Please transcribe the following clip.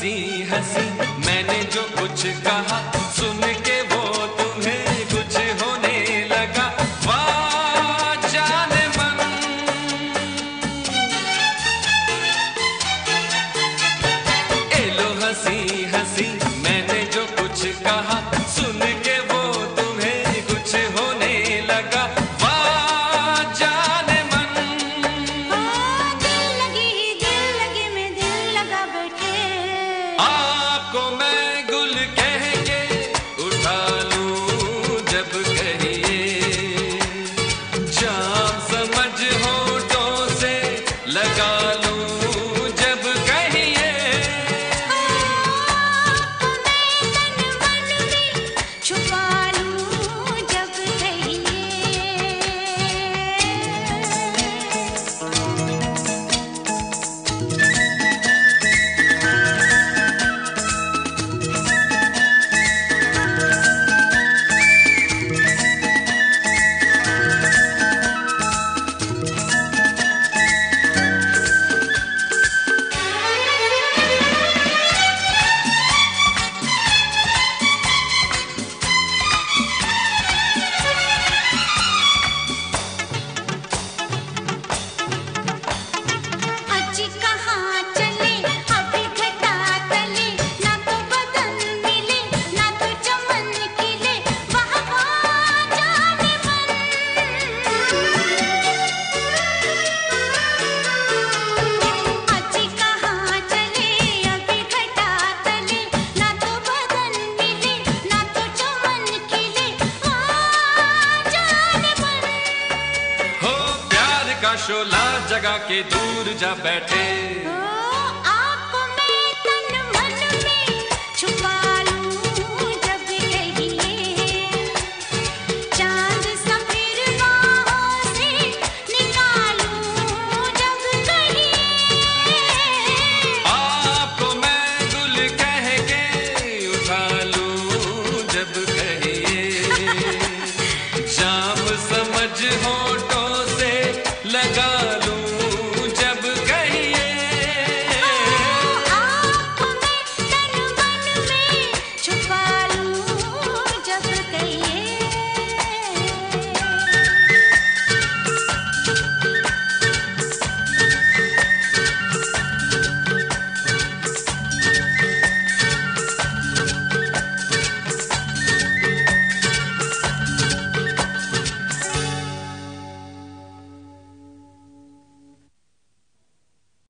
हंसी हंसी मैंने जो कुछ कहा, सुन के वो तुम्हें कुछ होने लगा। वाह जाने मन, ए लो हंसी हंसी मैंने जो कुछ कहा, सुन के वो तुम्हें कुछ होने लगा। वाह जाने मन, दिल लगी में दिल लगा बैठे। आपको मैं गुल कह के उठा लूं जब कहिए, जाम समझ होठों से लगा लूं जब कहिए। आपको मैं तन मन में छुपा लूं जब कहिए। आज कहाँ चले अभी घटा तले, ना तो बदन मिले ना तो चमन खिले। वाह वाह जाने मन, आज कहाँ चले अभी घटा तले, ना तो बदन मिले ना तो चमन खिले। वाह जाने मन, हो प्यार का शोला जगा के दूर जा बैठे। आपको मैं तन मन में छुपा लूं जब कहिए। चांद सफेद बाहों से निकालूं जब कहिए। आपको मैं गुल कह के उठा लूं जब कहिए, जाम समझ हो